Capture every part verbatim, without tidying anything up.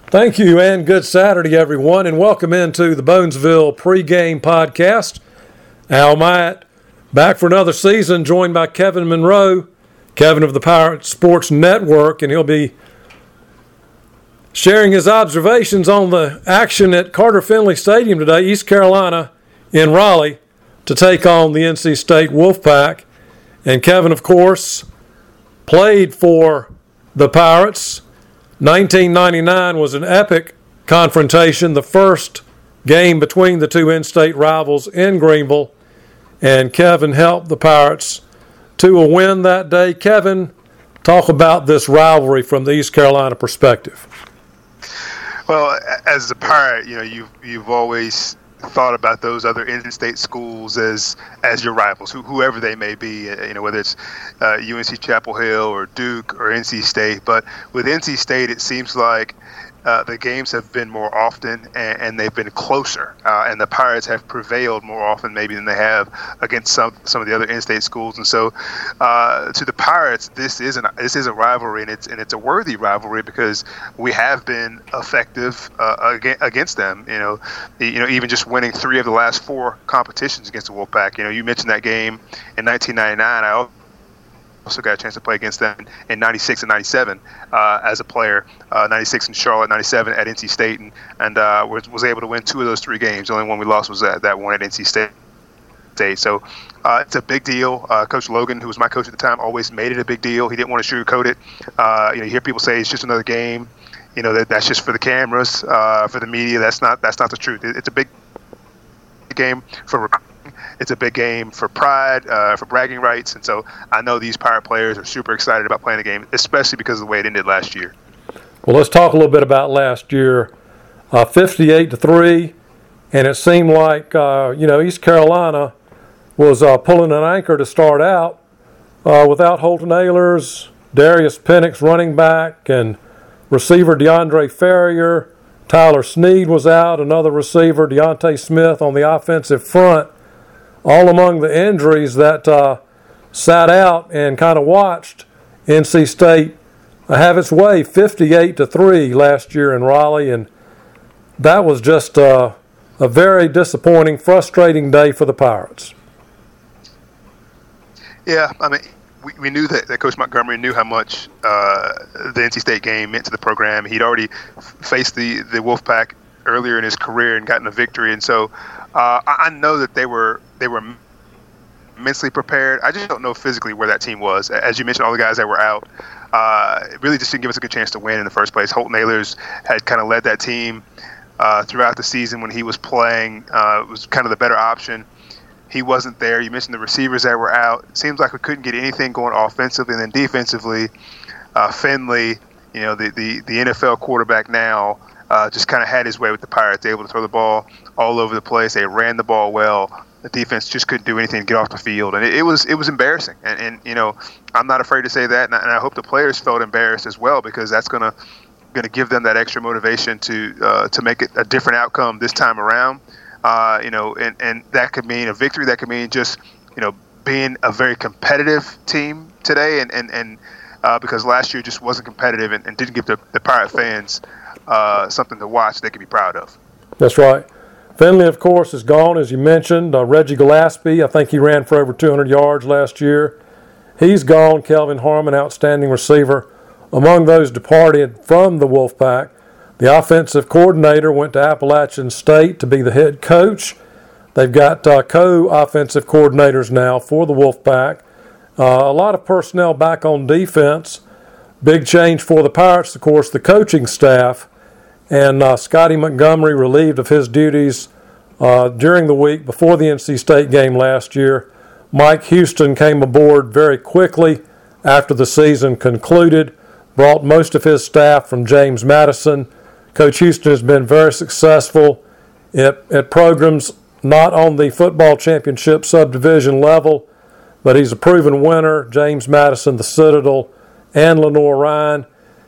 Thank you, and good Saturday, everyone, and welcome into the Bonesville pregame podcast. Al Myatt, back for another season, joined by Kevin Monroe, Kevin of the Pirate Sports Network, and he'll be sharing his observations on the action at Carter Finley Stadium today, East Carolina in Raleigh, to take on the N C State Wolfpack. And Kevin, of course, played for the Pirates. nineteen ninety-nine was an epic confrontation, the first game between the two in-state rivals in Greenville, and Kevin helped the Pirates to a win that day. Kevin, talk about this rivalry from the East Carolina perspective. Well, as a Pirate, you know, you've, you've always thought about those other in-state schools as as your rivals, who, whoever they may be, you know, whether it's uh, U N C Chapel Hill or Duke or N C State. But with N C State, it seems like uh, the games have been more often and, and they've been closer, uh, and the Pirates have prevailed more often maybe than they have against some some of the other in-state schools. And so, uh, to the Pirates, this is an this is a rivalry, and it's and it's a worthy rivalry because we have been effective uh, against them. You know, you know, even just winning three of the last four competitions against the Wolfpack. You know, you mentioned that game in nineteen ninety-nine. I also got a chance to play against them in ninety-six and ninety-seven uh, as a player. Uh, ninety-six in Charlotte, ninety-seven at N C State, and, and uh, was, was able to win two of those three games. The only one we lost was that, that one at N C State. So uh, it's a big deal. Uh, Coach Logan, who was my coach at the time, always made it a big deal. He didn't want to sugarcoat it. Uh, you know, you hear people say it's just another game. You know, that that's just for the cameras, uh, for the media. That's not that's not the truth. It, it's a big game for It's a big game for pride, uh, for bragging rights, and so I know these Pirate players are super excited about playing the game, especially because of the way it ended last year. Well, let's talk a little bit about last year. Uh, fifty-eight to three, and it seemed like uh, you know East Carolina was uh, pulling an anchor to start out uh, without Holton Ahlers, Darius Penix running back, and receiver DeAndre Ferrier. Tyler Snead was out, another receiver, Deontay Smith on the offensive front. All among the injuries that uh, sat out and kind of watched N C State have its way, fifty-eight to three last year in Raleigh, and that was just uh, a very disappointing, frustrating day for the Pirates. Yeah, I mean, we, we knew that, that Coach Montgomery knew how much uh, the N C State game meant to the program. He'd already faced the, the Wolfpack earlier in his career and gotten a victory, and so uh, I know that they were they were mentally prepared. I just don't know physically where that team was. As you mentioned, all the guys that were out, uh, it really just didn't give us a good chance to win in the first place. Holton Ahlers had kind of led that team uh, throughout the season when he was playing. Uh, it was kind of the better option. He wasn't there. You mentioned the receivers that were out. It seems like we couldn't get anything going offensively, and then defensively, uh, Finley, you know, the, the, the N F L quarterback now, uh, just kind of had his way with the Pirates. They were able to throw the ball all over the place. They ran the ball well. The defense just couldn't do anything to get off the field, and it, it was it was embarrassing. And, and you know, I'm not afraid to say that, and I, and I hope the players felt embarrassed as well, because that's gonna gonna give them that extra motivation to uh, to make it a different outcome this time around. Uh, you know, and, and that could mean a victory. That could mean just, you know, being a very competitive team today, and and, and uh, because last year just wasn't competitive and, and didn't give the, the Pirate fans uh, something to watch they could be proud of. That's right. Finley, of course, is gone, as you mentioned. Uh, Reggie Gillespie, I think he ran for over two hundred yards last year. He's gone. Kelvin Harmon, outstanding receiver, among those departed from the Wolfpack. The offensive coordinator went to Appalachian State to be the head coach. They've got uh, co-offensive coordinators now for the Wolfpack. Uh, a lot of personnel back on defense. Big change for the Pirates, of course, the coaching staff. And uh, Scotty Montgomery relieved of his duties uh, during the week before the N C State game last year. Mike Houston came aboard very quickly after the season concluded, brought most of his staff from James Madison. Coach Houston has been very successful at, at programs not on the football championship subdivision level, but he's a proven winner. James Madison, the Citadel, and Lenoir-Rhyne.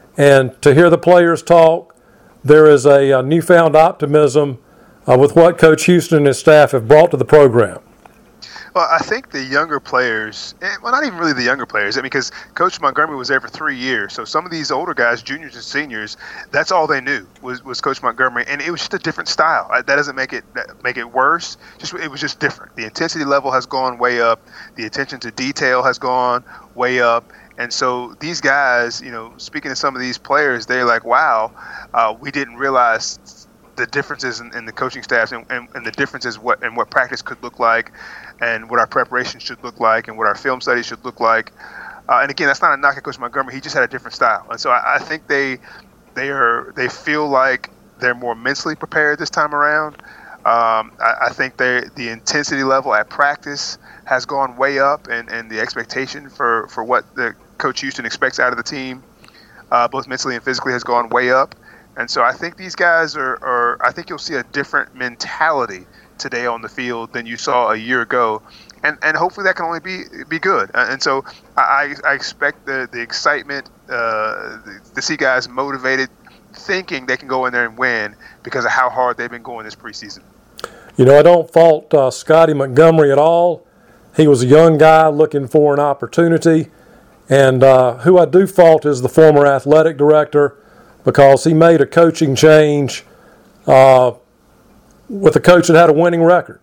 And to hear the players talk, there is a, a newfound optimism uh, with what Coach Houston and his staff have brought to the program. Well, I think the younger players, well, not even really the younger players, I mean, because Coach Montgomery was there for three years. So some of these older guys, juniors and seniors, that's all they knew was, was Coach Montgomery, and it was just a different style. That doesn't make it make it worse. Just it was just different. The intensity level has gone way up. The attention to detail has gone way up. And so these guys, you know, speaking to some of these players, they're like, wow, uh, we didn't realize the differences in, in the coaching staffs and, and, and the differences what and what practice could look like and what our preparation should look like and what our film studies should look like. Uh, and again, that's not a knock at Coach Montgomery. He just had a different style. And so I, I think they they are they feel like they're more mentally prepared this time around. Um, I, I think they the intensity level at practice has gone way up, and, and the expectation for, for what the Coach Houston expects out of the team, uh, both mentally and physically, has gone way up. And so I think these guys are, are – I think you'll see a different mentality today on the field than you saw a year ago. And and hopefully that can only be be good. And so I, I expect the, the excitement uh, to see guys motivated, thinking they can go in there and win because of how hard they've been going this preseason. You know, I don't fault uh, Scotty Montgomery at all. He was a young guy looking for an opportunity. And uh, who I do fault is the former athletic director, because he made a coaching change uh, with a coach that had a winning record.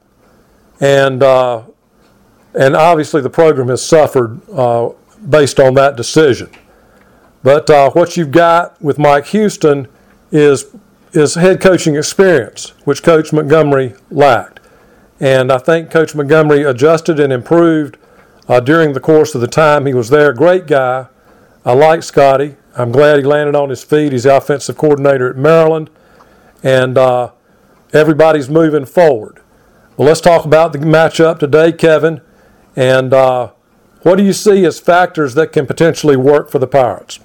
And uh, and obviously the program has suffered uh, based on that decision. But uh, what you've got with Mike Houston is is head coaching experience, which Coach Montgomery lacked. And I think Coach Montgomery adjusted and improved uh, during the course of the time he was there. Great guy. I like Scotty. I'm glad he landed on his feet. He's the offensive coordinator at Maryland. And uh, everybody's moving forward. Well, let's talk about the matchup today, Kevin. And uh, what do you see as factors that can potentially work for the Pirates?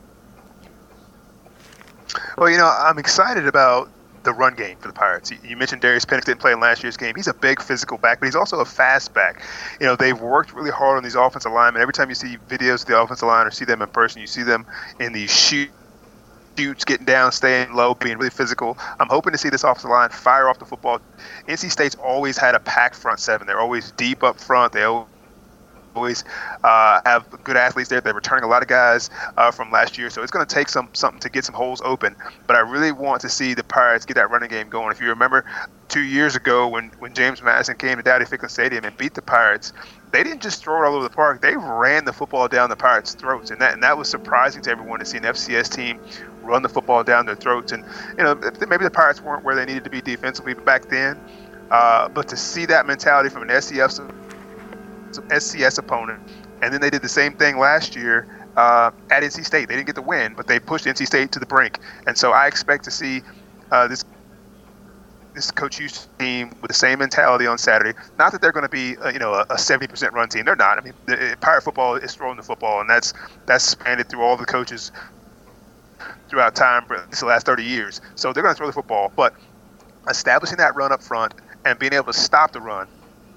Well, you know, I'm excited about the run game for the Pirates. You mentioned Darius Penix didn't play in last year's game. He's a big physical back, but he's also a fast back. You know, they've worked really hard on these offensive linemen. Every time you see videos of the offensive line or see them in person, you see them in these shoots, getting down, staying low, being really physical. I'm hoping to see this offensive line fire off the football. N C State's always had a packed front seven. They're always deep up front. They always always uh, have good athletes there. They're returning a lot of guys uh, from last year, so it's going to take some something to get some holes open. But I really want to see the Pirates get that running game going. If you remember two years ago when, when James Madison came to Dowdy-Ficklen Stadium and beat the Pirates, they didn't just throw it all over the park. They ran the football down the Pirates' throats, and that and that was surprising to everyone to see an F C S team run the football down their throats. And you know, maybe the Pirates weren't where they needed to be defensively back then, uh, but to see that mentality from an S C S S C S opponent, and then they did the same thing last year uh, at N C State. They didn't get the win, but they pushed N C State to the brink. And so I expect to see uh, this this Coach Houston team with the same mentality on Saturday. Not that they're going to be uh, you know a, a seventy percent run team. They're not. I mean, the, Pirate football is throwing the football, and that's that's expanded through all the coaches throughout time for the last thirty years. So they're going to throw the football, but establishing that run up front and being able to stop the run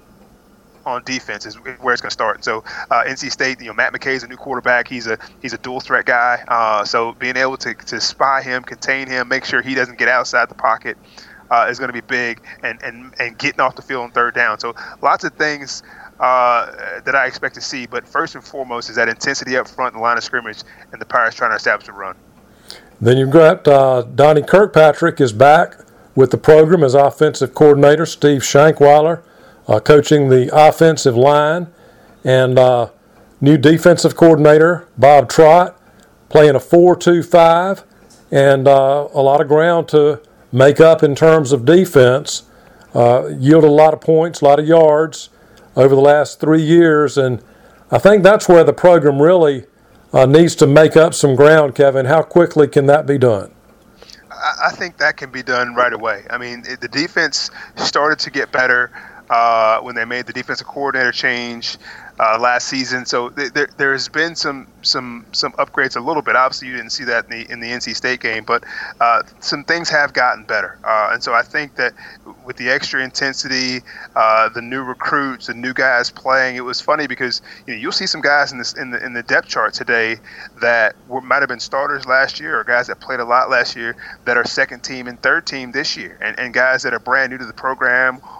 on defense is where it's going to start. So uh, N C State, you know, Matt McKay's a new quarterback. He's a he's a dual threat guy. Uh, so being able to to spy him, contain him, make sure he doesn't get outside the pocket uh, is going to be big. And, and and getting off the field on third down. So lots of things uh, that I expect to see. But first and foremost is that intensity up front in the line of scrimmage, and the Pirates trying to establish a run. Then you've got uh, Donnie Kirkpatrick is back with the program as offensive coordinator. Steve Shankweiler Uh, coaching the offensive line, and uh, new defensive coordinator, Bob Trott, playing a four two five, and uh, a lot of ground to make up in terms of defense. Uh, yielded a lot of points, a lot of yards over the last three years, and I think that's where the program really uh, needs to make up some ground, Kevin. How quickly can that be done? I think that can be done right away. I mean, the defense started to get better Uh, when they made the defensive coordinator change uh, last season. So th- there, there's been some some some upgrades a little bit. Obviously, you didn't see that in the in the N C State game, but uh, some things have gotten better. Uh, and so I think that with the extra intensity, uh, the new recruits, the new guys playing, it was funny because you know, you'll see some guys in this in the in the depth chart today that were, might have been starters last year, or guys that played a lot last year that are second team and third team this year, and, and guys that are brand new to the program,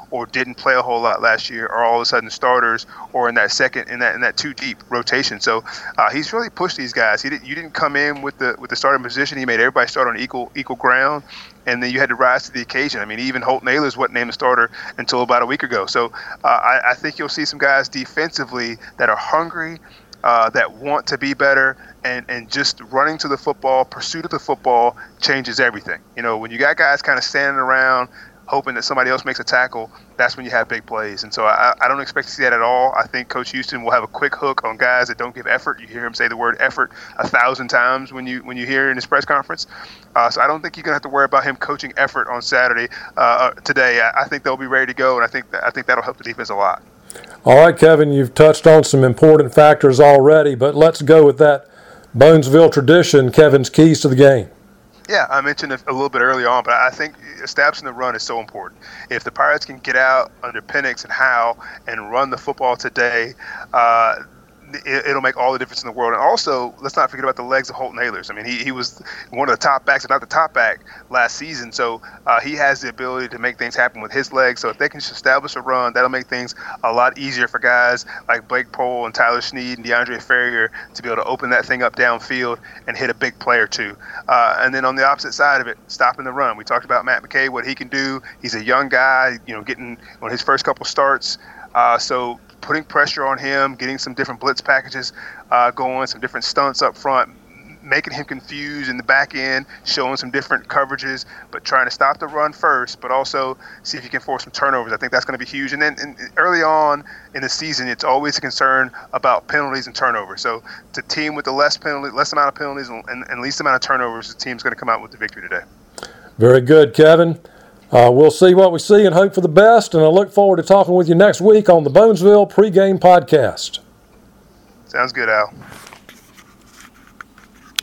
or didn't play a whole lot last year are all of a sudden starters or in that second in that in that two deep rotation. So uh, he's really pushed these guys. He didn't you didn't come in with the with the starting position. He made everybody start on equal equal ground, and then you had to rise to the occasion. I mean, even Holton Ahlers wasn't named a starter until about a week ago. So uh, I, I think you'll see some guys defensively that are hungry, uh, that want to be better, and, and just running to the football, pursuit of the football changes everything. You know, when you got guys kind of standing around hoping that somebody else makes a tackle, that's when you have big plays. And so I, I don't expect to see that at all. I think Coach Houston will have a quick hook on guys that don't give effort. You hear him say the word effort a thousand times when you when you hear it in his press conference. Uh, so I don't think you're going to have to worry about him coaching effort on Saturday. Uh, today, I, I think they'll be ready to go, and I think that, I think that'll help the defense a lot. All right, Kevin, you've touched on some important factors already, but let's go with that Bonesville tradition, Kevin's keys to the game. Yeah, I mentioned it a little bit early on, but I think establishing the run is so important. If the Pirates can get out under Penix and Howe and run the football today, uh, it, it'll make all the difference in the world. And also, let's not forget about the legs of Holton Ahlers. I mean, he, he was one of the top backs, if not the top back, last season. So uh, he has the ability to make things happen with his legs. So if they can just establish a run, that'll make things a lot easier for guys like Blake Pohl and Tyler Snead and DeAndre Ferrier to be able to open that thing up downfield and hit a big play or two. Uh, and then on the opposite side of it, stopping the run. We talked about Matt McKay, what he can do. He's a young guy, you know, getting on his first couple starts. Uh, so putting pressure on him, getting some different blitz packages uh, going, some different stunts up front, making him confused in the back end, showing some different coverages, but trying to stop the run first, but also see if you can force some turnovers. I think that's going to be huge. And then and early on in the season, it's always a concern about penalties and turnovers. So the team with the less penalty, less amount of penalties and, and, and least amount of turnovers, the team's going to come out with the victory today. Very good, Kevin. Uh, we'll see what we see and hope for the best, and I look forward to talking with you next week on the Bonesville Pregame Podcast. Sounds good, Al.